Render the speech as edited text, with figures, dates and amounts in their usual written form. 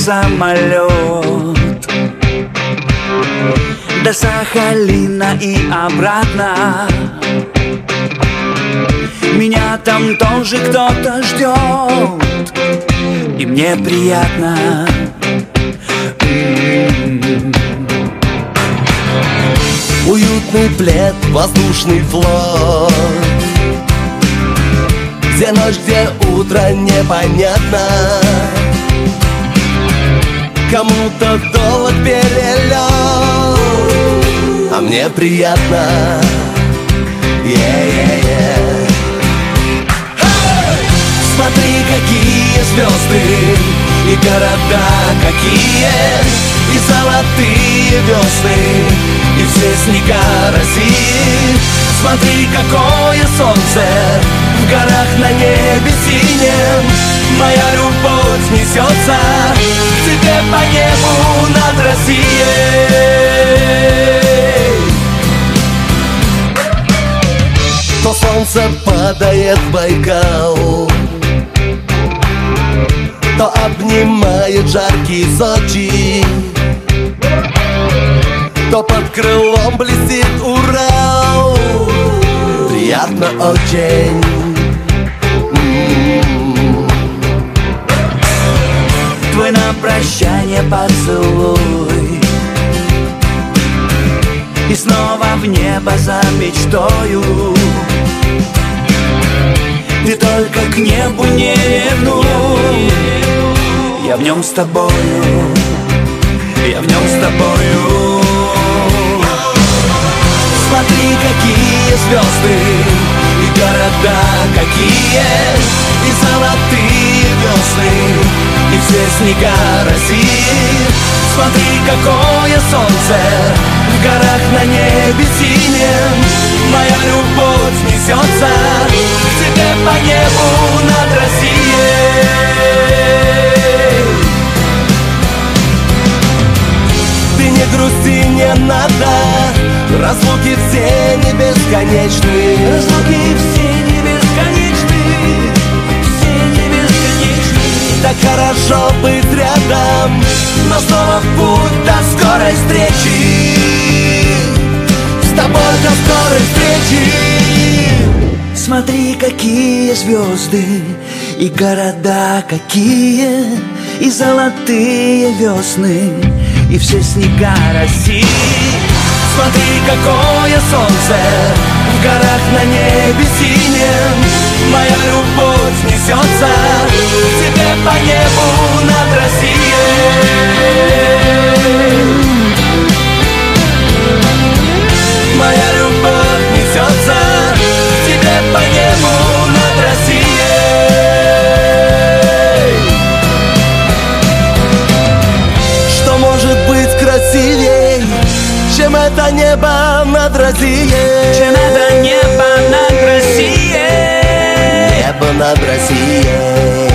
самолет до Сахалина и обратно. Меня там тоже кто-то ждет, и мне приятно. Уютный плед, воздушный флот, где ночь, где утро, непонятно. Кому-то долг перелет, а мне приятно. Hey! Смотри, какие звезды и города какие, и золотые весны, и все снега России. Смотри, какое солнце в горах на небе синем. Моя любовь несется к тебе по небу над Россией. То солнце падает в Байкал, то обнимает жаркий Сочи, то под крылом блестит Урал. Приятно очень. Твой на прощание поцелуй, и снова в небо за мечтою. Ты только к небу не ревнуй, я в нем с тобою, я в нем с тобою. Смотри, какие звезды и города какие, и золотые весны, и все снега России. Смотри, какое солнце в горах на небе синем. Моя любовь несется к тебе по небу над Россией. Ты не грусти, не надо, разлуки все не бесконечны. Разлуки все не бесконечны, все не бесконечны. Так хорошо быть рядом, но снова в путь до скорой встречи. С тобой до скорой встречи. Смотри, какие звезды и города какие, и золотые весны, и все снега России. Смотри, какое солнце в горах на небе синем. Моя любовь несется к тебе по небу над Россией. Моя любовь несется к тебе по небу над Россией. Что может быть красивей, чем это небо над Россией? Чем это небо над Россией? Небо над Россией.